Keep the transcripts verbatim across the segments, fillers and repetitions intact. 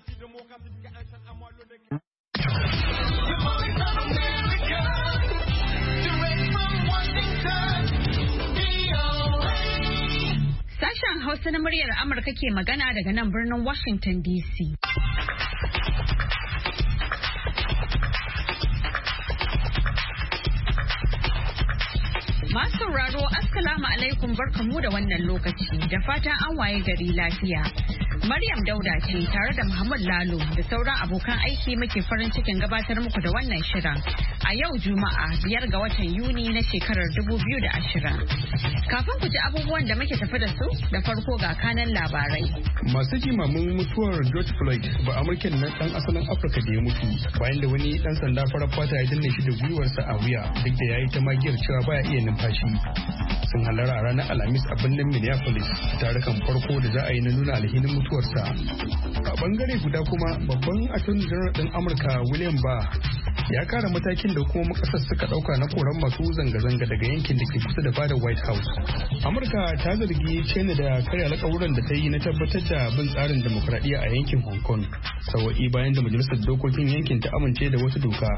Sashen Hausa na muryar Amurka ke magana daga nan birnin Washington D C. Masu sauraro, Assalamu alaikum, barkamu da wannan lokaci da fatan an waye gari lafiya. Maryam Dauda ce tare da Muhammad Lalo da sauran abokan aiki muke farin cikin gabatar muku da wannan shirin a yau Juma'a biyar ga watan Yuni na shekarar dubu biyu da ashirin. Kafin ku ji abubuwan da muke tafi da su da farko ga kanan labarai. Masu jimamin mutuwar George Floyd ba Amurken nan dan asalin Afirka da ya mutu bayan da wani dan sanda farar fata ya danne shi da gwiwarsa a wuya duk da yayi ta magiyar cewa baya iya numfashi. Sun halara a ranar Alhamis a birnin Minneapolis tarukan farko da za a yi na nuna alhinin mutuwarsa. A bangare guda kuma babban attorney general din Amurka William Barr ya kara matakin da kuma kasar suka dauka na koran masu zanga-zanga daga yankin da ke kusa da fadar White House. Amurka ta zargi China da karya alƙawuran da ta yi na tabbatar da bin tsarin demokradiyya a yankin Hong Kong sawa'i bayan da majalisar dokokin yankin ta amince da wata doka.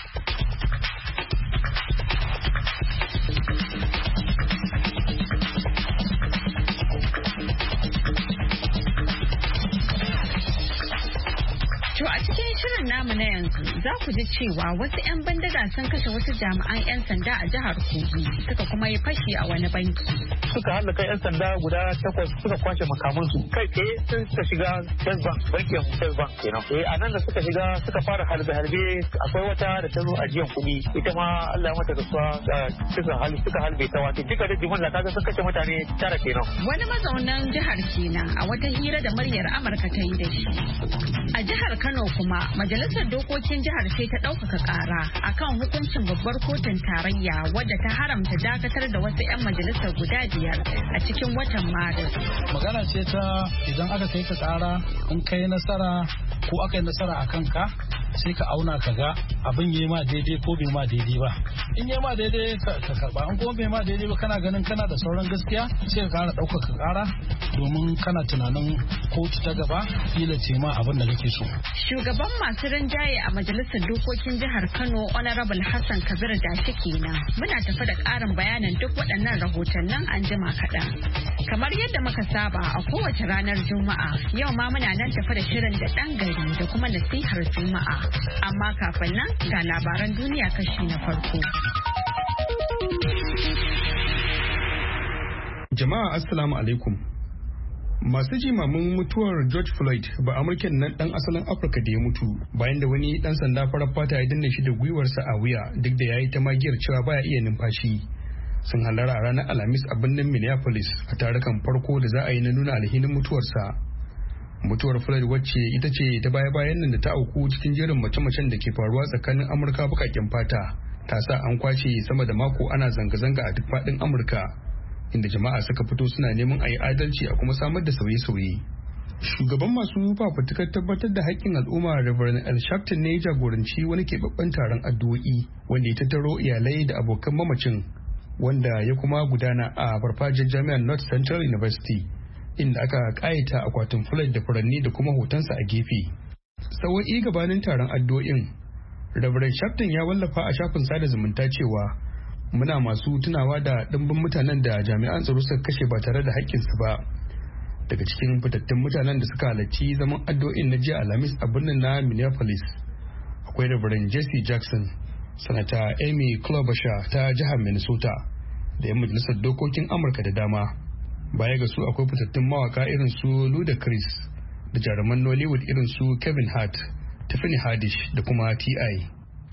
Namu na yanzu za ku ji cewa wasu 'yan bandaga sun kashe wasu jami'an 'yan sanda a jihar Kogi suka kuma yi fashi a wani banki. Suka halaka 'yan sanda guda takwas suka kwashe makamansu kai tsaye sun suka shiga First Bank, bankin First Bank kenan. Eh a nan da suka shiga suka fara halbe-halbe akwai wata da ta zo ajiyan kuɗi ita ma Allah ya mata rasuwa da suka halbe suka halbe ta wato duka da jimilla kaga sun kashe mutane tara kenan. Wani mazaunan jihar kenan a wata hira da muryar Amurka ta yi da shi. A jihar Kano kuma Majalisar Dokokin Jihar sai ta ɗaukaka ƙara akan hukuncin babbar kotun tarayya wadda ta haramta dakatar da wasu 'yan majalisar guda biyar a cikin watan Maris. Magana ce ta idan aka kai ka ƙara in kai nasara ko aka yi nasara a kanka sai ka auna ka ga abin yi ma daidai ko bai ma daidai ba. In yi ma daidai ka karba, in kuma bai ma daidai ba kana ganin kana da sauran gaskiya sai ka kara ɗaukaka ƙara domin kana tunanin kotu ta gaba kila ce ma abin da kake so. Shugaban masu rinjaye a majalisar dokokin jihar Kano Honorable Hassan Kabir Dashi kenan. Muna tafi da ƙarin bayanan duk waɗannan rahotannin an jima kaɗan. Kamar yadda muka saba a kowace ranar Juma'a, yau ma muna nan tafi da shirin da ɗan gari da kuma nasihar Juma'a. Amma kafin nan ga labaran duniya kashi na farko. Jama'a Assalamu alaikum. Masu jimamin mutuwar George Floyd ba Amurken nan dan asalin Afirka da ya mutu bayan da wani dan sanda farar fata ya danne shi da gwiwarsa a wuya duk da yayi ta magiyar cewa baya iya numfashi. Sun halara a ranar Alhamis a birnin Minneapolis a tarukan farko da za a yi na nuna alhinin mutuwarsa. Mutuwar Floyd wacce ita ce ta baya-bayan nan da ta auku cikin jerin mace-macen da ke faruwa tsakanin Amurka bukaken fata ta sa an kwace sama da mako ana zanga-zanga a duk faɗin Amurka inda jama'a suka fito suna neman a yi adalci a kuma samar da sauye-sauye. Shugaban masu fafutukar tabbatar da haƙƙin al'umma Reverend El Sharpton ne ya jagoranci wani keɓaɓɓen taron addu'o'i wanda ya tattaro iyalai da abokan mamacin wanda ya kuma gudana a farfajiyar jami'ar North Central University inda aka ƙayata akwatin Floyd da furanni da kuma hotonsa a gefe. Sawa'i gabanin taron addu'o'in, Reverend Sharpton ya wallafa a shafin sada zumunta cewa muna masu tunawa da ɗimbin mutanen da jami'an tsaro suka kashe ba tare da haƙƙinsu ba. Daga cikin fitattun mutanen da suka halarci zaman addu'o'in na jiya Alhamis a birnin na Minneapolis akwai Reverend Jesse Jackson, Sanata Amy Klobuchar ta jihar Minnesota da 'yan majalisar dokokin Amurka da dama. Baya ga su akwai fitattun mawaka irin su Ludacris da jaruman Nollywood irin su Kevin Hart, Tiffany Haddish da kuma T I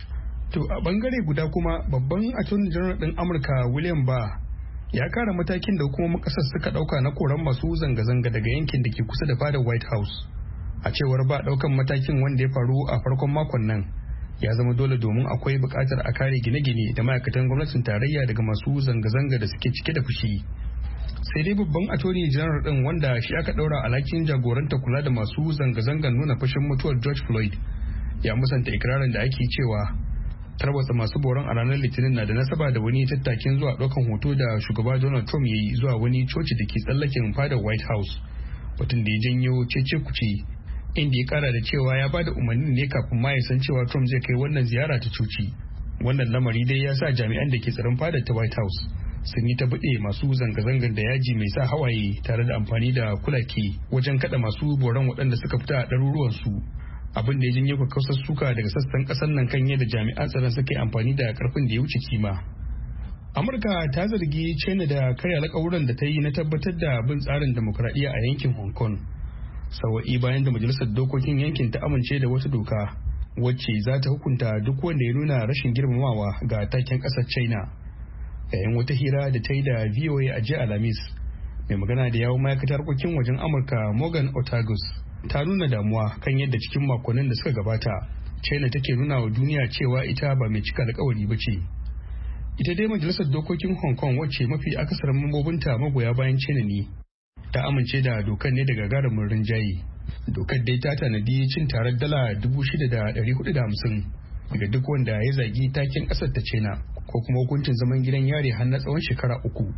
To a bangare guda kuma babban attorney general din Amurka William Barr ya kara matakin da hukumomin kasar suka dauka na koran masu zanga-zanga daga yankin da ke kusa da fadar White House. A cewar ba daukan matakin wanda ya faru a farkon makon nan ya zama dole domin akwai bukatar a kare gine-gine da ma'aikatan gwamnatin tarayya daga masu zanga-zanga da suke cike da fushi. Sai dai babban attorney general din wanda shi aka daura alhakin jagoranta kula da masu zanga-zangan nuna fushin mutuwar George Floyd ya musanta ikirarin da ake cewa tarwatsa masu boron a ranar Litinin na da nasaba da wani tattakin zuwa ɗaukan hoto da shugaba Donald Trump ya yi zuwa wani coci da ke tsallaken fadar White House, batun da ya janyo cece kuce inda ya kara da cewa ya bada umarnin ne kafin ma ya san cewa Trump zai kai wannan ziyara ta cuci. Wannan lamari dai ya sa jami'an da ke tsaron fadar ta White House sun yi ta buɗe masu zanga-zangar da yaji mai sa hawaye tare da amfani da kulake wajen kada masu boran waɗanda suka fita a ɗaruruwansu. Abin da ya janyo kakkausar suka daga sassan ƙasar nan kan yadda jami'an tsaron suka yi amfani da ƙarfin da ya wuce kima. Amurka ta zargi China da karya alƙawuran da ta yi na tabbatar da bin tsarin demokuraɗiyya a yankin Hong Kong. Sawa'i bayan da majalisar dokokin yankin ta amince da wata doka wacce za ta hukunta duk wanda ya nuna rashin girmamawa ga taken ƙasar China. Yayin wata hira da ta yi da V O A a jiya Alhamis, mai magana da yawon ma'aikatar harkokin wajen Amurka Morgan Ortagus ta nuna damuwa kan yadda cikin makonnin da suka gabata China take nuna wa duniya cewa ita ba mai cika alkawari ba ce. Ita dai majalisar dokokin Hong Kong wacce mafi akasarin mambobinta magoya bayan China ne ta amince da dokar ne daga gagarumin rinjaye. Dokar dai ta tanadi cin tarar dala dubu shida da ɗari hudu da hamsin daga duk wanda ya zagi takin ƙasar ta China ko kuma hukuncin zaman gidan yari har na tsawon shekara uku.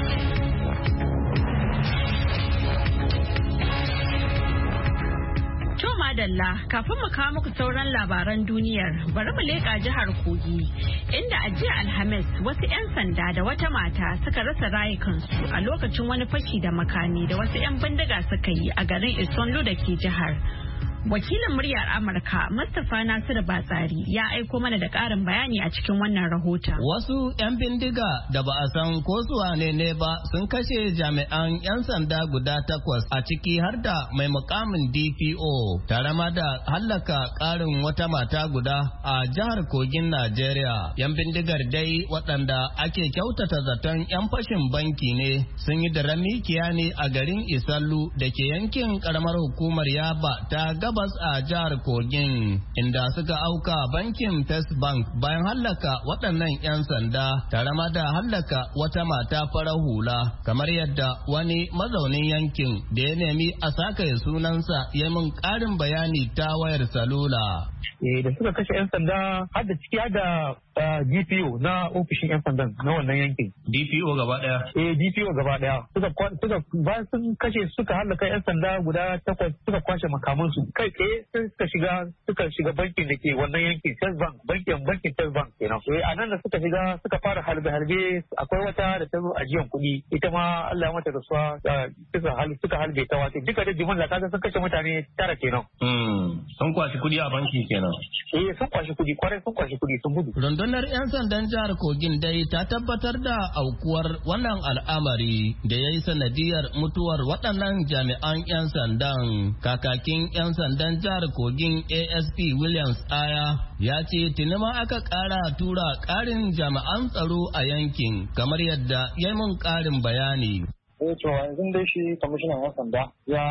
Madalla kafin mu kawo muku sauran labaran duniyar bari mu leƙa jihar Kogi inda a jiya Alhamis wasu 'yan sanda da wata mata suka rasa rayukansu a lokacin wani fashi da makami da wasu 'yan bindiga suka yi a garin Isonlo da ke jihar. Wakilin muryar Amurka Mustapha Nasiru Batsari ya aiko mana da ƙarin bayani a cikin wannan rahoton. Wasu 'yan bindiga da ba a san ko su wane ne ba sun kashe jami'an 'yan sanda guda takwas a ciki har da mai mukamin D P O tare ma da hallaka ƙarin wata mata guda a jihar Kogin Najeriya. 'Yan bindigar dai waɗanda ake kyautata zaton 'yan fashin banki ne sun yi da ramikiya ne a garin Isallu da ke yankin ƙaramar hukumar Yaba ta gabas a jihar Kogin inda suka auka bankin First Bank bayan hallaka waɗannan 'yan sanda tare ma da hallaka wata mata farar hula kamar yadda wani mazaunin yankin da ya nemi a saka sunansa ya min ƙarin bayani ta wayar salula. Eh da suka kashe 'yan sanda har da ciki har da D P O na ofishin 'yan sandan na wannan yankin. D P O gaba daya? Eh D P O gaba daya. Suka suka bayan sun kashe suka hallaka 'yan sanda guda takwas suka kwashe makamansu. Kai tsaye sun suka shiga suka shiga bankin da ke wannan yankin First Bank bankin bankin First Bank kenan. Eh a nan da suka shiga suka fara harbe harbe akwai wata da ta zo ajiyan kuɗi ita ma Allah ya mata rasuwa suka hal suka harbe ta wato duka da jimin kaga sun kashe mutane tara kenan. Hmm sun kwashi kuɗi a banki kenan. Eh sun kwashi kuɗi kwarai sun kwashi kuɗi sun gudu. Rundunar 'yan sandan jihar Kogin dai ta tabbatar da aukuwar wannan al'amari da ya yi sanadiyar mutuwar waɗannan jami'an 'yan sandan. Kakakin 'yan sandan jihar Kogin A S P Williams Aya ya ce tuni ma aka ƙara tura ƙarin jami'an tsaro a yankin kamar yadda ya yi mun ƙarin bayani. Eh to yanzu dai shi kwamishinan 'yan sanda ya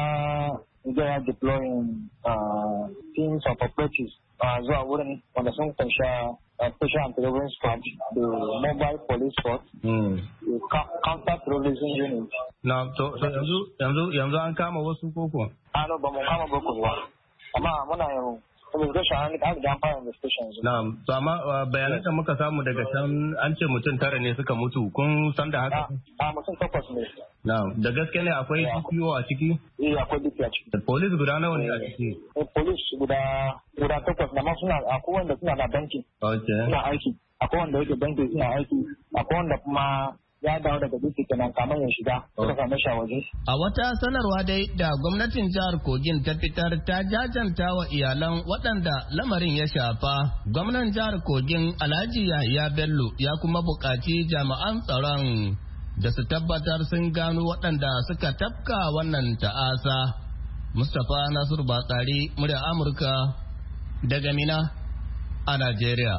ya deploying teams of operatives zuwa wurin wanda sun kunsha special anti-terrorism squad, the mobile police force, mm. the counter-terrorism unit. Na, to yanzu yanzu yanzu an kama wasu koko? A no, ba mu kama boko ba. Amma muna yau investigation an ga an fara investigation yanzu. Na, to amma bayanan da muka samu daga can an ce mutum tara ne suka mutu. Kun san da haka? A mutum takwas ne. Na, da gaske ne akwai D P O a ciki? Eh, akwai D P O a ciki. Police guda nawa ne a ciki? Eh, police guda guda takwas da ma suna akwai wanda suna da banki. Okay. Suna aiki. Akwai wanda yake banki suna aiki. Akwai wanda kuma ya dawo daga dutse kenan kamar ya shiga suka same shi a waje. A wata sanarwa dai da gwamnatin jihar Kogin ta fitar ta jajanta wa iyalan waɗanda lamarin ya shafa. Gwamnan jihar Kogin Alhaji Yahaya Bello ya kuma buƙaci jami'an tsaron da su tabbatar sun gano waɗanda suka tafka wannan ta'asa. Mustapha Nasiru Batsari, murya Amurka daga Mina a Najeriya.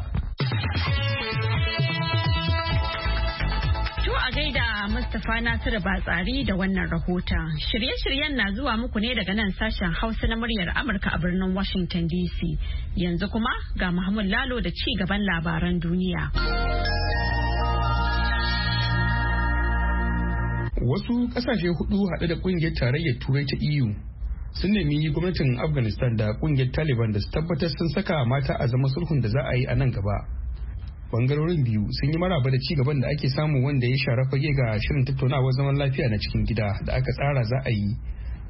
To a gaida Mustapha Nasiru Batsari da wannan rahoton. Shirye-shiryen na zuwa muku ne daga nan sashen Hausa na muryar Amurka a birnin Washington D C. Yanzu kuma ga Muhammad Lalo da ci gaban labaran duniya. Wasu kasashe hudu haɗe da ƙungiyar tarayyar Turai ta E U sun nemi gwamnatin Afghanistan da ƙungiyar Taliban da su tabbatar sun saka mata a zama sulhun da za a yi a nan gaba. Bangarorin biyu sun yi maraba da ci gaban da ake samu wanda ya shara fage ga shirin tattaunawar zaman lafiya na cikin gida da aka tsara za a yi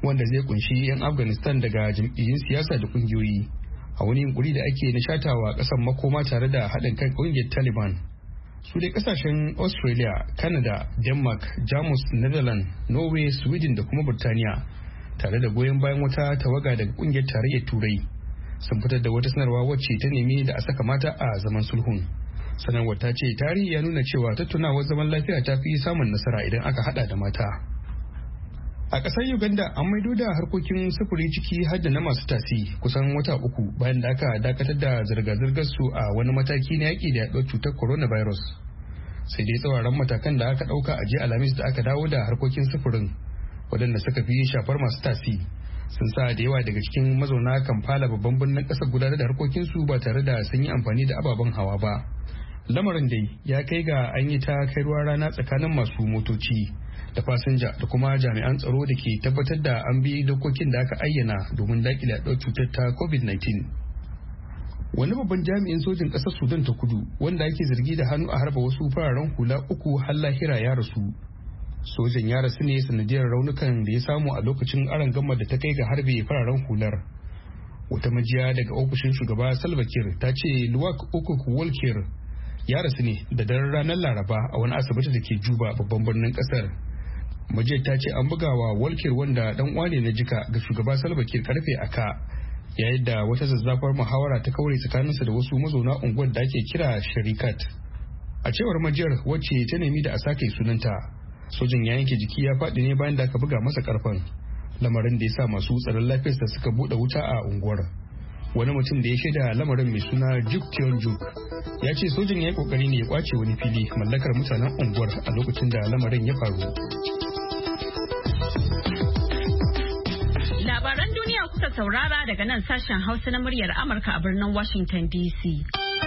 wanda zai kunshi 'yan Afghanistan daga jam'iyyun siyasa da kungiyoyi a wani yunkuri da ake nishatawa ƙasar makoma tare da haɗin kan ƙungiyar Taliban. Su dai ƙasashen Australia, Canada, Denmark, Jamus, Netherlands, Norway, Sweden da kuma Burtaniya tare da goyon bayan wata tawaga daga ƙungiyar tarayyar Turai sun fitar da wata sanarwa wacce ta nemi da a saka mata a zaman sulhun. Sanarwar ta ce tarihi ya nuna cewa tattaunawar zaman lafiya ta fi samun nasara idan aka hada da mata. A ƙasar Uganda an maido da harkokin sufuri ciki har da na masu tasi kusan wata uku bayan da aka dakatar da zirga-zirgar su a wani mataki na yaƙi da yaɗuwar cutar coronavirus. Sai dai tsauraran matakan da aka ɗauka a jiya Alhamis da aka dawo da harkokin sufurin waɗanda suka fi shafar masu tasi sun sa da yawa daga cikin mazauna Kampala babban birnin ƙasar gudanar da harkokinsu ba tare da sun yi amfani da ababen hawa ba. Lamarin dai ya kai ga an yi ta kai ruwa rana tsakanin masu motoci da fasinja da kuma jami'an tsaro da ke tabbatar da an bi dokokin da aka ayyana domin daƙile yaɗuwar cutar ta covid nineteen. Wani babban jami'in sojin ƙasar Sudan ta kudu wanda ake zargi da hannu a harba wasu fararen hula uku har lahira ya rasu. Sojan ya rasu ne sanadiyar raunukan da ya samu a lokacin arangama da ta kai ga harbe fararen hular. Wata majiya daga ofishin shugaba Salva Kiir ta ce Luwak Ukuk Wolkir ya rasu ne da daren ranar Laraba a wani asibiti da ke Juba babban birnin kasar. Majiyar ta ce an bugawa Wolkir wanda dan uwa ne na jika ga shugaba Salva Kiir karfe aka yayin da wata zazzafar muhawara ta kaure tsakaninsa da wasu mazauna unguwar da ake kira Sharikat. A cewar majiyar wacce ta nemi da a sake sunanta, sojan ya yanke jiki ya faɗi ne bayan da aka buga masa karfan, lamarin da ya sa masu tsaron lafiyarsa suka buɗe wuta a unguwar. Wani mutum da ya shaida lamarin mai suna Juk Tion Juk ya ce sojan ya yi kokari ne ya kwace wani fili mallakar mutanen unguwar a lokacin da lamarin ya faru. Labaran duniya kuka saurara daga nan sashen Hausa na muryar Amurka a birnin Washington D C.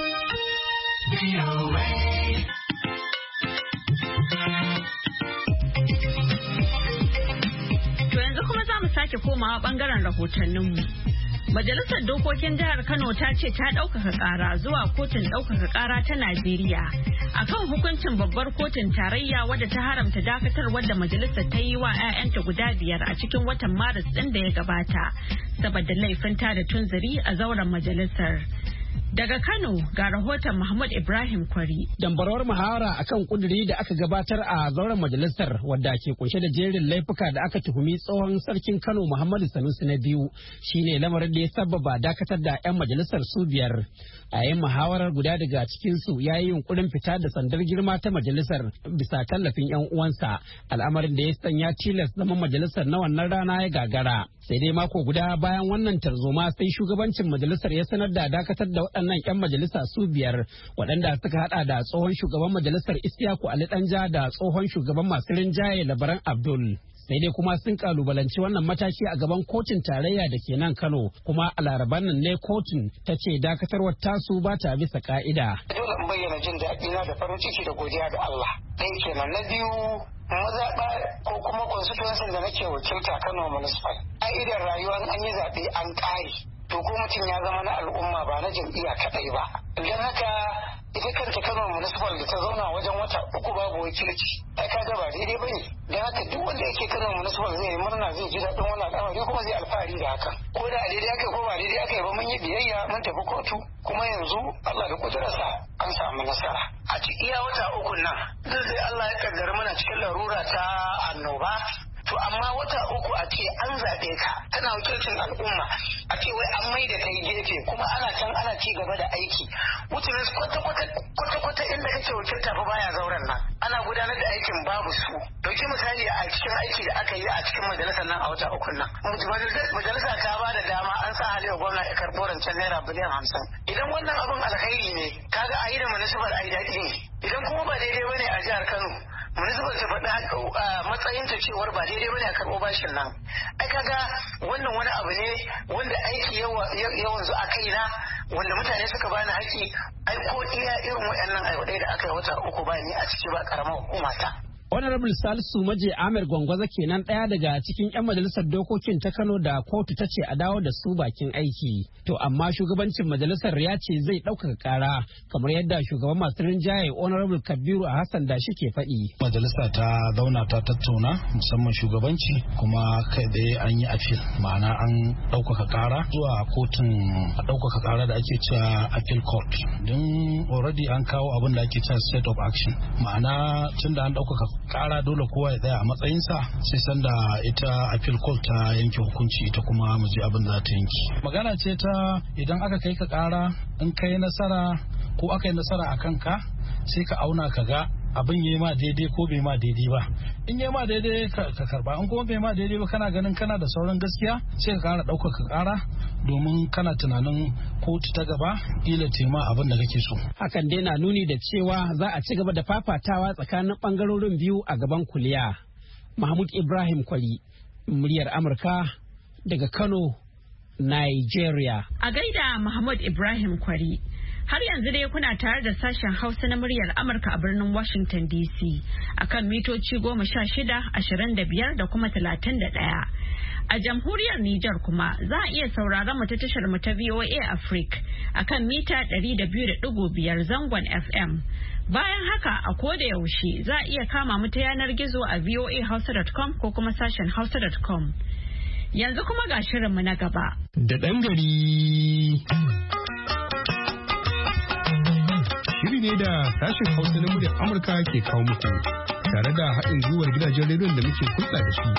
To yanzu kuma za mu sake komawa bangaren rahotanninmu. Majalisar Dokokin Jihar Kano ta ce ta ɗaukaka ƙara zuwa kotun ɗaukaka ƙara ta Najeriya akan hukuncin babbar kotun tarayya wadda ta haramta dakatar wadda majalisar ta yi wa 'ya'yanta guda biyar a cikin watan Maris ɗin da ya gabata saboda laifin tada tunziri a zauren majalisar. Daga Kano ga rahoton Mahmud Ibrahim Kwari. Dambarwar muhawara akan kuduri da aka gabatar a zauren majalisar wadda ke kunshe da jerin laifuka da aka tuhumi tsohon sarkin Kano Muhammadu Sanusi na biyu shine lamarin da ya sababa dakatar da 'yan majalisar su biyar. A yayin muhawarar guda daga cikin su ya yi yunkurin fita da sandar girma ta majalisar bisa tallafin 'yan uwansa, al'amarin da ya sanya tilas zaman majalisar na wannan rana ya gagara. Sai dai mako guda bayan wannan tarzoma sai shugabancin majalisar ya sanar da dakatar da waɗannan 'yan majalisa su biyar waɗanda suka hada da tsohon shugaban majalisar Isiyaku Ali Danja da tsohon shugaban masu rinjaye Labaran Abdul. Sai dai kuma sun kalubalanci wannan mataki a gaban kotun tarayya da ke nan Kano, kuma a laraban nan ne kotun ta ce dakatarwar tasu ba ta bisa ka'ida. Dole in bayyana jin daɗi na da farin ciki da godiya ga Allah. Ɗaya kenan. Na biyu, mazaɓa ko kuma constituency da nake wakilta Kano Municipal. Ka'idar rayuwa an yi zaɓe an ƙare. To ko mutum ya zama na al'umma ba na jam'iyya kaɗai ba. Don haka ita kanta Kano Municipal da ta zauna wajen wata uku babu wakilci. Ai kaga ba daidai bane. Don haka duk wanda yake Kano Municipal zai yi murna, zai ji daɗin wannan al'amari kuma zai alfahari da haka. Ko da daidai aka ko ba daidai aka yi ba, mun yi biyayya mun tafi kotu kuma yanzu Allah da kudurarsa an samu nasara. A cikin iya wata uku nan duk sai Allah ya kaddara mana cikin larura ta annoba. To amma wata uku a ce an zaɓe ka kana wakilcin al'umma, a ce wai an mai da kai gefe kuma ana can ana ci gaba da aiki. Mutane kwata-kwata inda kake wakilta fa baya zauren nan, ana gudanar da aikin babu su. Dauki misali a cikin aiki da aka yi a cikin majalisar nan a wata uku nan. Majalisa ta ba da dama an sa halewa gwamna ya karɓo rancen naira biliyan hamsin. Idan wannan abin alkhairi ne, kaga a yi da municipal a yi daɗi ne. Idan kuma ba daidai bane a jihar Kano, municipal ta faɗi matsayin ta cewar ba daidai bane a karɓo bashin nan. Ai kaga wannan wani abu ne wanda aiki yawan zu a kaina, wanda mutane suka bani haƙi. Ai ko iya irin waɗannan aiwadai da aka yi wata uku ba ni a ciki ba karamar hukuma ta. Honorable Salisu Maje Ahmed Gwangwaza kenan ɗaya daga cikin 'yan majalisar dokokin ta Kano da kotu ta ce a dawo da su bakin aiki. To amma shugabancin majalisar ya ce zai ɗaukaka ƙara kamar yadda shugaban masu rinjaye Honorable Kabiru a Hassan da shi ke faɗi. Majalisa ta zauna ta tattauna musamman shugabanci kuma kai da an yi afil ma'ana an ɗaukaka ƙara zuwa kotun ɗaukaka ƙara da ake cewa appeal court. Don already an kawo abin da ake cewa state of action ma'ana tun da an ɗaukaka kara dole kowa ya tsaya a matsayinsa sai sanda ita appeal court ta yanke hukunci ita kuma mu ji abin da ta yanki. Magana ce ta idan aka kai ka kara in kai nasara ko aka yi nasara a kanka sai ka auna ka ga abin yi ma daidai ko bai ma daidai ba. In yi ma daidai ka karba in kuma bai ma daidai ba kana ganin kana da sauran gaskiya sai ka kara ɗaukaka kara domin kana tunanin kotu ta gaba ila tema abin da kake so. Hakan dai na nuni da cewa za a ci gaba da fafatawa tsakanin bangarorin biyu a gaban kuliya. Mahmud Ibrahim Kwari, muryar Amurka daga Kano, Nigeria. A gaida Mahmud Ibrahim Kwari. Har yanzu dai kuna tare da sashen Hausa na muryar Amurka a birnin Washington D C akan mitoci goma sha shida, ashirin da biyar da kuma talatin da ɗaya. A jamhuriyar Nijar kuma za a iya sauraron mu ta tashar mu ta V O A Africa akan mita ɗari da biyu da ɗigo biyar zangon F M. Bayan haka a koda yaushe za a iya kama mu ta yanar gizo a voa hausa dot com ko kuma sashen hausa dot com. Yanzu kuma ga shirinmu na gaba. Da ɗan gari. Shiri ne da sashen Hausa na muryar Amurka ke kawo muku tare da haɗin gwiwar gidajen rediyon da muke hulɗa da su.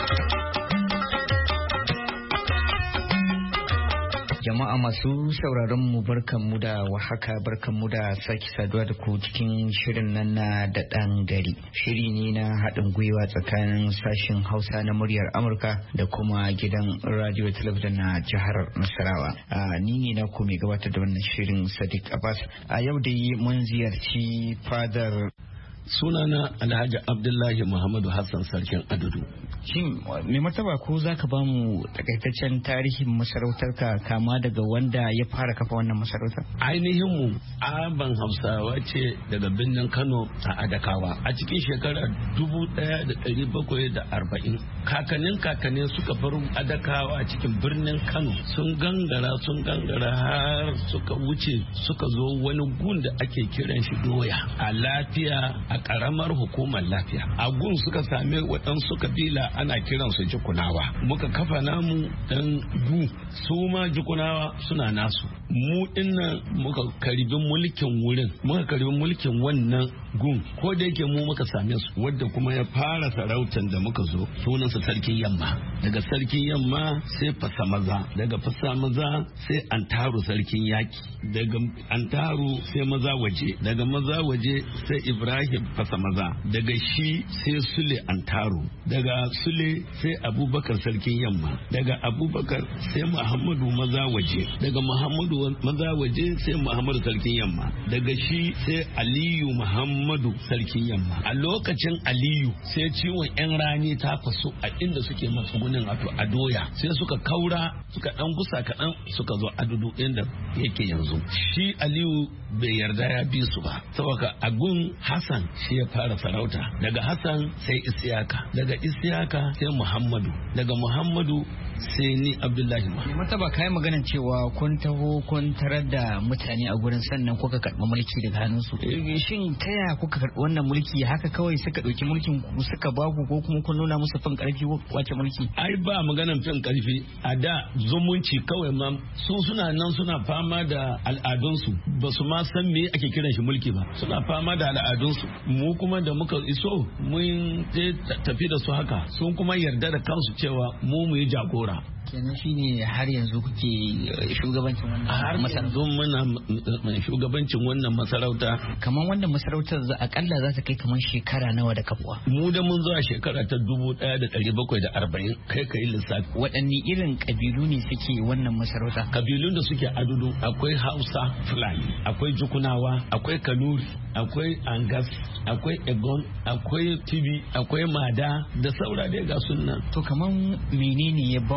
Jama'a masu sauraron mu barkanmu da wahaka barkanmu da sake saduwa da ku cikin shirin nan na da ɗan gari. Shiri ne na haɗin gwiwa tsakanin sashen Hausa na muryar Amurka da kuma gidan radio talabijin na jihar Nasarawa. Ni ne na ku mai gabatar da wannan shirin Sadiq Abbas. A yau dai mun ziyarci fadar sunana Alhaji Abdullahi Muhammadu Hassan Sarkin Adudu. Shin mai martaba ko za ka ba mu takaitaccen tarihin masarautarka kama daga wanda ya fara kafa wannan masarautar? Ainihin mu aban Hausawa ce daga birnin Kano a Adakawa a cikin shekarar dubu ɗaya da ɗari bakwai da arba'in. Kakannin kakannin suka bar Adakawa a cikin birnin Kano sun gangara sun gangara har suka wuce suka zo wani gun da ake kiran shi Doya a lafiya a ƙaramar hukumar lafiya. A gun suka same waɗansu kabila ana kiran su jikunawa. Muka kafa namu dan gu su ma jikunawa suna nasu. Mu dinnan muka karbi mulkin wurin muka karbi mulkin wannan gun ko da yake mu muka same su wadda kuma ya fara sarautar da muka zo sunansa sarkin yamma. Daga sarkin yamma sai fasa maza, daga fasa maza sai antaru sarkin yaki, daga antaru sai maza waje, daga maza waje sai Ibrahim fasa maza, daga shi sai Sule antaru, daga Sule sai Abubakar sarkin yamma, daga Abubakar sai Muhammadu maza waje, daga Muhammadu maza waje sai Muhammadu sarkin yamma, daga shi sai Aliyu Muhammadu sarkin yamma. A lokacin Aliyu sai ciwon yan rani ta faso a inda suke matsugunin wato a Doya sai suka kaura suka dan gusa kaɗan suka zo Adudu inda yake yanzu. Shi Aliyu bai yarda ya bi su ba saboda agun Hassan shi ya fara sarauta, daga Hassan sai Isiyaka, daga Isiyaka sai Muhammadu, daga Muhammadu sai ni Abdullahi ma. Martaba kai maganar cewa kun taho kun tarar da mutane a gurin sannan kuka karɓi mulki daga hannunsu. Shin ta yaya kuka karɓi wannan mulki haka kawai suka ɗauki mulkin suka baku ko kuma kun nuna musu fin ƙarfi wace mulki? Ai ba maganar fin ƙarfi, a da zumunci kawai ma su suna nan suna fama da al'adunsu ba su ma san me ake kiran shi mulki ba, suna fama da al'adunsu. Mu kuma da muka iso mun tafi da su haka sun kuma yarda da kansu cewa mu mu yi jagora. Kenan shine har yanzu kuke shugabancin wannan har yanzu muna shugabancin wannan masarauta. Kamar wannan masarautar za akalla za ta kai kamar shekara nawa da kafuwa? Mu da mun zuwa shekara ta dubu ɗaya da ɗari bakwai da arba'in kai ka yi lissafi. Waɗanne irin ƙabilu ne suke wannan masarauta? Kabilun da suke Adudu akwai Hausa Fulani, akwai Jukunawa, akwai Kanuri, akwai Angas, akwai Egon, akwai Tibi, akwai Mada da saura dai ga sunan. To kamar menene ya bambanta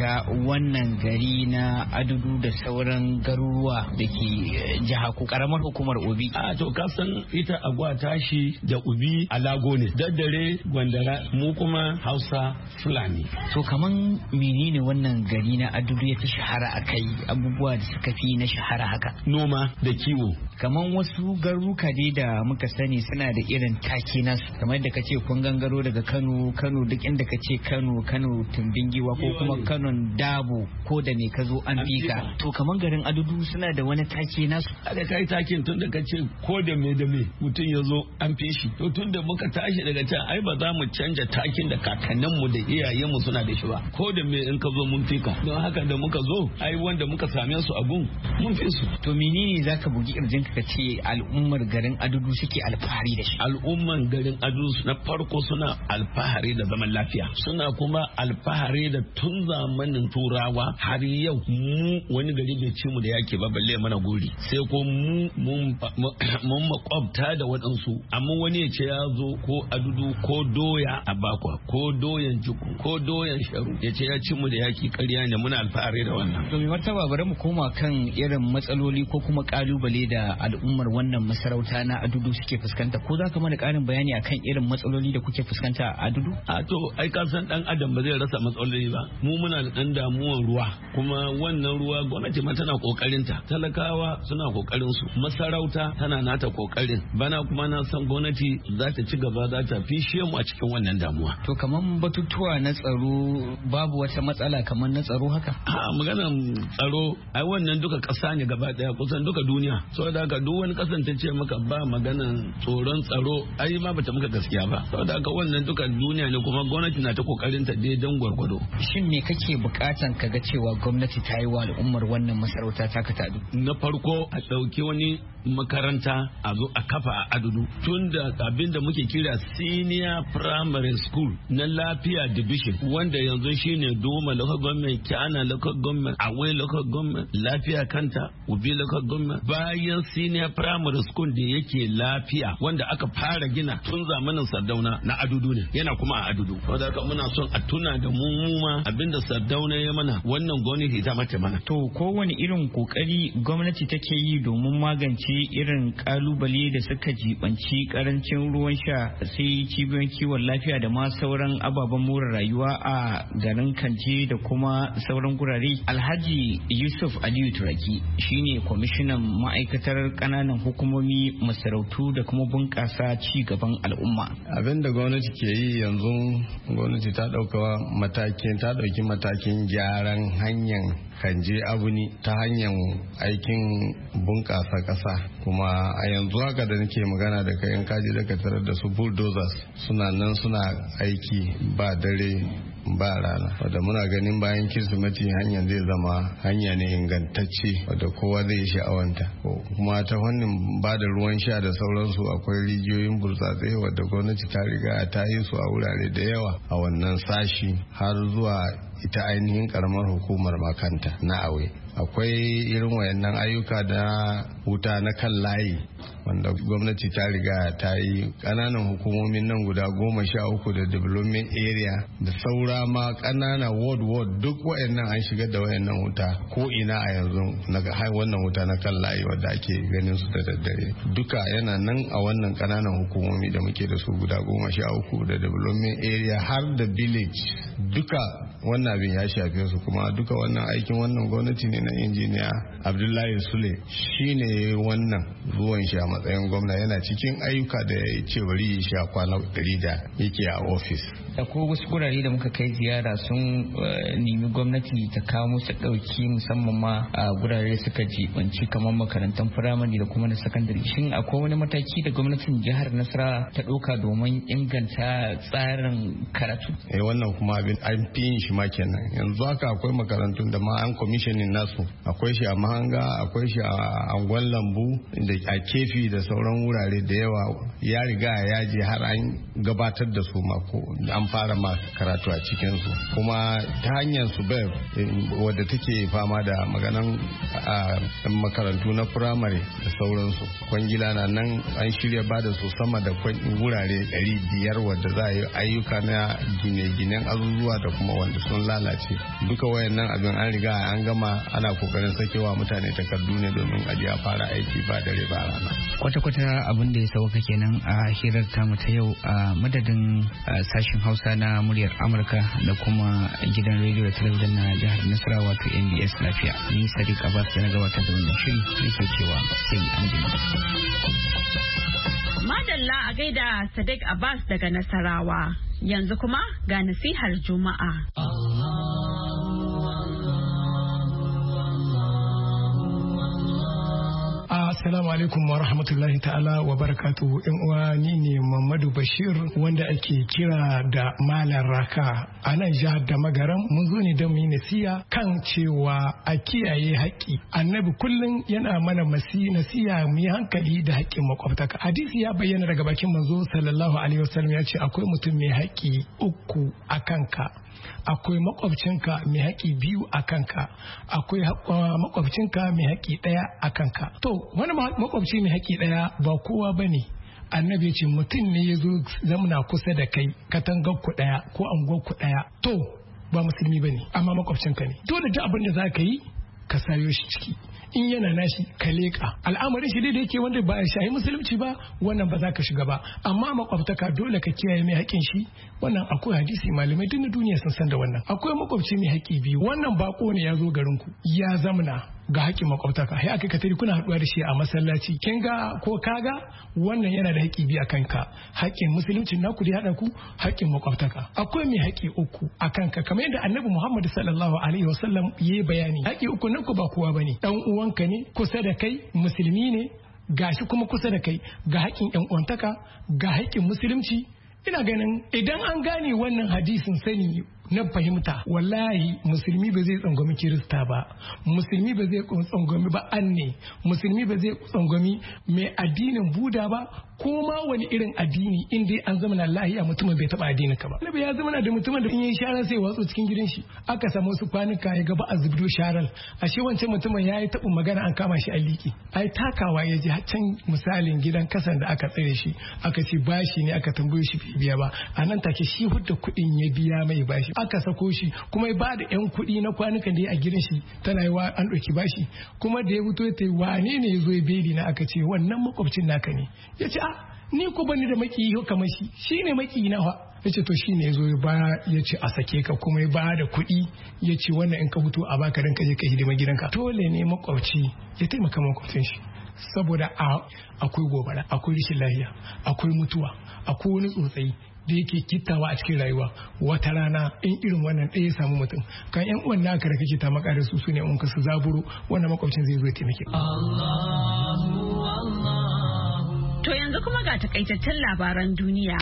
bambanta wannan gari na Adudu da sauran garuruwa da ke jiha ko karamar hukumar Obi? A to ka san ita Agwa tashi da Obi alago ne, daddare Gwandara, mu kuma Hausa Fulani. To kaman menene wannan gari na Adudu ya fi shahara a kai, abubuwa da suka fi na shahara haka? Noma da kiwo. Kaman wasu garuka dai da muka sani suna da irin take nasu, kamar da kace kun gangaro daga Kano, Kano duk inda kace Kano, Kano tumbin giwa ko kuma Kano Dabo ko da me ka zo an fika. To kaman garin Adudu suna da wani take nasu. Da kai takin tun da kace ko da me da me mutum ya zo an fi shi. To tun da muka tashi daga can ai ba za mu canja takin da kakanninmu da iyayenmu suna da shi ba. Ko da me in ka zo mun fika. Don haka da muka zo ai wanda muka same su a gun mun fi su. To menene zaka bugi irjin ka ce al'ummar garin Adudu suke alfahari da shi? Al'umman garin Adudu na farko suna alfahari da zaman lafiya. Suna kuma alfahari da tun zamanin Turawa har yau mu wani gari bai ci mu da yake ba balle mana gori. Sai ko mu mun makwabta da waɗansu amma wani ya ce ya zo ko Adudu ko doya a bakwa ko doyan jikun ko doyan sharu ya ce ya ci mu da yaki ƙarya ne, muna alfahari da wannan. To mai martaba bari mu koma kan irin matsaloli ko kuma kalubale da al'ummar wannan masarauta na Adudu suke fuskanta, ko za ka mana ƙarin bayani akan irin matsaloli da kuke fuskanta a Adudu? A to ai ka san dan adam ba zai rasa matsaloli ba. Mu muna da dan damuwar ruwa, kuma wannan ruwa gwamnati ma tana kokarin ta, talakawa suna kokarin su, masarauta tana nata kokarin. Bana kuma na san gwamnati za ta ci gaba, za ta fishe mu a cikin wannan damuwa. To kaman batutuwa na tsaro babu wata matsala kaman na tsaro haka? A maganar tsaro ai wannan duka ƙasa ne gaba daya, kusan duka duniya. Saboda haka duk wani ƙasan ta ce maka ba maganan tsoron tsaro ai ma bata maka gaskiya ba. Saboda haka wannan duka duniya ne, kuma gwamnati na ta kokarin ta daidan gwargwado. Shin me kake bukatan ka ga cewa gwamnati ta yi wa al'ummar wannan masarauta ta Adudu? Na farko a ɗauki wani makaranta a zo a kafa a Adudu, tun da abin da muke kira senior primary school na lafiya division, wanda yanzu shine Doma local government, Kyana local government, Awai local government, lafiya kanta, Ubi local government. Bayan senior primary school da yake lafiya wanda aka fara gina tun zamanin Sardauna na Adudu ne, yana kuma a Adudu. Saboda haka muna son a tuna da mu ma abinda Sardauna ya mana, wannan gwamnati ta mace mana. To kowane irin kokari gwamnati take yi domin magance irin kalubale da suka jibanci karancin ruwan sha, sai cibiyoyin kiwon lafiya da ma sauran ababen more rayuwa a garin Kanje da kuma sauran gurare? Alhaji Yusuf Aliyu Turaki shine kwamishinan ma'aikatar kananan hukumomi, masarautu da kuma bunƙasa ci gaban al'umma. Abin da gwamnati ke yi yanzu, gwamnati ta ɗauka matakin ta ɗauki matakin gyaran hanyar Kanje Abuni ta hanyar aikin bunƙasa ƙasa, kuma a yanzu haka da nake magana da kai in kaji da ka tarar da su bulldozers suna nan suna aiki ba dare ba rana, wadda muna ganin bayan Kirsimeti hanyar zai zama hanya ne ingantacce wadda kowa zai yi sha'awanta. Kuma ta fannin ba da ruwan sha da sauransu akwai rijiyoyin burtsatse wadda gwamnati ta riga ta yi su a wurare da yawa a wannan sashi har zuwa ita ainihin karamar hukumar makanta na Awe. Akwai irin wayannan ayyuka da wuta na kan layi wanda gwamnati ta riga ta yi, kananan hukumomin nan guda goma sha uku da development area da saura ma kanana ward ward duk wayannan an shigar da wayannan wuta ko ina a yanzu na wannan wuta na kan layi wadda ake ganin su da daddare duka yana nan a wannan kananan hukumomi da muke da su guda goma sha uku da development area har da village duka wannan abin ya shafe su, kuma duka wannan aikin wannan gwamnati ne na injiniya Abdullahi Sule shine wannan ruwan shi a matsayin gwamna, yana cikin ayyuka da ya ce bari ya sha kwana ɗari da yake a ofis. Da ko wasu gurare da muka kai ziyara sun nemi gwamnati ta kawo musu ɗauki musamman ma a gurare suka jibanci kamar makarantun firamare da kuma na sakandare. Shin akwai wani mataki da gwamnatin jihar Nasarawa ta ɗauka domin inganta tsarin karatu? Eh wannan kuma abin an fi yin shi ma kenan. Yanzu haka akwai makarantun da ma an commissioning nasu, akwai shi a Mahanga, akwai shi a Angwan Lambu da a Kefi da sauran wurare da yawa ya riga ya je har an gabatar da su mako, an an fara ma karatu a cikinsu kuma ta hanyar su bev wadda take fama da maganan makarantu na firamare da sauransu kwangila na nan an shirya ba da su sama da wurare ɗari biyar wadda za a yi ayyuka na gine-ginen azuzuwa da kuma wanda sun lalace duka wayannan abin an riga an gama ana kokarin sakewa mutane takardu ne domin aje a fara aiki ba dare ba rana kwata-kwata abin da ya sauka kenan a hirar tamu ta yau a madadin sashen hausa na muryar amurka da kuma gidan rediyo da talabijin na jihar nasarawa wato N B S lafiya ni Sadiq Abbas da na gabatar da wannan shiri nake cewa sai an jima. Madalla a gaida Sadiq Abbas daga Nasarawa yanzu kuma ga nasihar Juma'a. Assalamu alaikum wa rahmatullahi ta'ala wa barakatuhu. In uwa ni ne Muhammadu Bashir wanda ake kira da Malam Raka a nan jihar da Magaram. Mun zo ne don mu yi nasiya kan cewa a kiyaye haƙƙi. Annabi kullum yana mana masi nasiya mu yi hankali da haƙƙin makwabtaka. Hadisi ya bayyana daga bakin manzo sallallahu alaihi wasallam ya ce akwai mutum mai haƙƙi uku a kanka. Akwai makwabcinka mai haƙi biyu a kanka, akwai makwabcinka mai haƙi ɗaya a kanka. To, wani makwabci mai haƙi ɗaya ba kowa ba ne. Annabi ce mutum ne ya zo zamana kusa da kai, katangar ku ɗaya ko anguwar ku ɗaya. To, ba musulmi ba ne, amma makwabcinka ne. Dole duk abin da za ka yi, ka sayo shi ciki. In yana nashi ka leƙa al'amarin shi da yake wanda ba a shahi musulunci ba wannan ba za ka shiga ba amma makwabtaka dole ka kiyaye mai haƙin shi wannan akwai hadisi malamai duk na duniya sun san da wannan akwai makwabci mai haƙi biyu wannan bako ne ya zo garin ku ya zamna ga haƙin makwabtaka sai aka katari kuna haɗuwa da shi a masallaci kin ga ko kaga wannan yana da haƙi biyu a kanka haƙin musulunci naku da haɗa ku haƙin makwabtaka akwai mai haƙi uku a kanka kamar yadda annabi Muhammad sallallahu alaihi wasallam yayi bayani haƙi uku nan ku ba kowa bane dan uwanka ne kusa da kai musulmi ne gashi kuma kusa da kai ga haƙin ƴan uwantaka ga haƙin musulunci ina ganin idan an gane wannan hadisin sani na fahimta wallahi musulmi ba zai tsangwami kirista ba musulmi ba zai tsangwami ba anne musulmi ba zai tsangwami mai addinin buda ba ko ma wani irin addini in dai an zama na lahiya mutumin bai taba addinin ka ba nabi ya zama da mutumin da in yi shara sai watsu cikin gidan shi aka samu wasu kwanuka ya gaba a zubdo sharal ashe wancan mutumin ya yi taɓin magana an kama shi a liki ai takawa ya je can misalin gidan kasan da aka tsare shi aka ce bashi ne aka tambaye shi bai biya ba a nan take shi hudda kuɗin ya biya mai bashi aka sako shi kuma ya ba da yan kuɗi na kwanukan da ya a gidan shi tana yi wa an ɗauki bashi kuma da ya fito ta wane ne ya zo ya beli na aka ce wannan makwabcin naka ne ya ce a ni ko bani da makiyi kamar shi shi ne makiyi na ya ce to shi ne ya zo ya ba ya ce a sake ka kuma ya ba da kuɗi ya ce wannan in ka fito a baka dan ka je ka hidima gidanka dole ne makwabci ya taimaka makwabcin shi saboda akwai gobara akwai rashin lafiya akwai mutuwa akwai wani tsotsai da yake kittawa a cikin rayuwa wata rana in irin wannan ɗaya ya samu mutum kan yan uwan naka da kake ta maka da su sune in ka su zaburo wannan makwabcin zai zo ya taimake to yanzu kuma ga takaitaccen labaran duniya.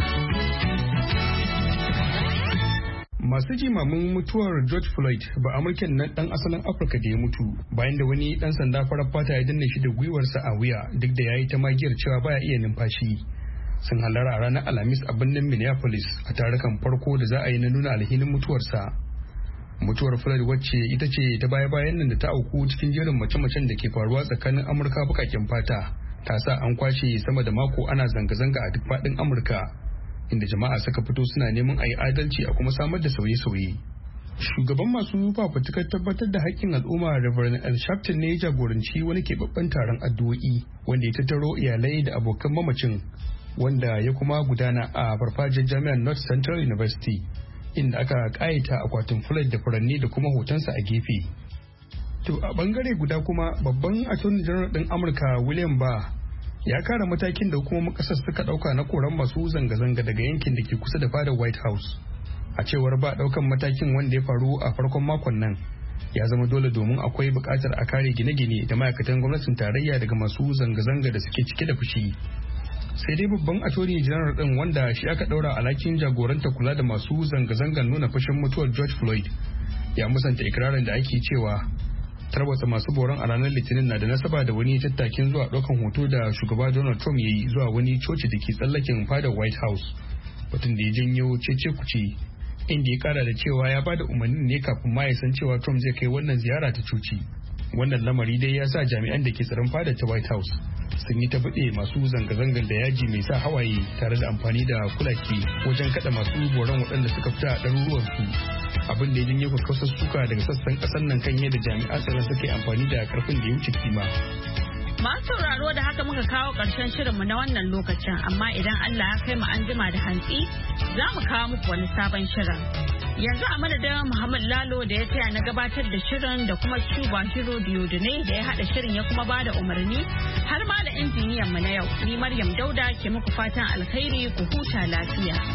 Masu jimamin mutuwar George Floyd ba Amurken nan dan asalin Afirka da ya mutu bayan da wani dan sanda farar fata ya danne shi da gwiwarsa a wuya duk da yayi ta magiyar cewa baya iya numfashi. Sun halara a ranar Alhamis a birnin Minneapolis a tarukan farko da za a yi na nuna alhinin mutuwarsa. Mutuwar Floyd wacce ita ce ta baya-bayan nan da ta auku cikin jerin mace-macen da ke faruwa tsakanin Amurka bukaken fata ta sa an kwashe sama da mako ana zanga-zanga a duk faɗin Amurka inda jama'a suka fito suna neman a yi adalci a kuma samar da sauye-sauye. Shugaban masu fafutukar tabbatar da haƙƙin al'umma Reverend Al Sharpton ne ya jagoranci wani keɓaɓɓen taron addu'o'i wanda ya tattaro iyalai da abokan mamacin wanda ya kuma gudana a farfajiyar jami'ar North Central University inda aka ƙayata akwatin Floyd da furanni da kuma hotonsa a gefe. To a bangare guda kuma babban attorney general ɗin Amurka William Barr ya kare matakin da hukumomin ƙasar suka ɗauka na koran masu zanga-zanga daga yankin da ke kusa da fadar White House. A cewar ba ɗaukan matakin wanda ya faru a farkon makon nan ya zama dole domin akwai buƙatar a kare gine-gine da ma'aikatan gwamnatin tarayya daga masu zanga-zanga da suke cike da fushi. Sai dai babban attorney general ɗin wanda shi aka ɗaura alhakin jagoranta kula da masu zanga-zangar nuna fushin mutuwar George Floyd ya musanta ikirarin da ake cewa tarwatsa masu boron a ranar litinin na da nasaba da wani tattakin zuwa ɗaukan hoto da shugaba Donald Trump ya yi zuwa wani coci da ke tsallaken fadar White House batun da ya janyo cece kuce, inda ya kara da cewa ya bada umarnin ne kafin ma ya san cewa Trump zai kai wannan ziyara ta coci. Wannan lamari dai ya sa jami'an da ke tsaron fadar ta White House sun yi ta buɗe masu zanga-zangar da yaji mai sa hawaye tare da amfani da kulaki wajen kada masu boron waɗanda suka fita a ɗaruruwansu, abin da ya janyo kakkausar suka daga sassan ƙasar nan kan yadda jami'an tsaron suka yi amfani da karfin da ya wuce kima. Masu sauraro da haka muka kawo ƙarshen shirinmu na wannan lokacin, amma idan Allah ya kai mu an jima da hantsi za mu kawo muku wani sabon shirin. Yanzu a madadin Muhammad Lalo da ya taya na gabatar da shirin da kuma Cuba Hero Diodune da ya haɗa shirin ya kuma bada umarni har ma da injiniyan mu na yau. Ni Maryam Dauda ke muku fatan alkhairi, ku huta lafiya.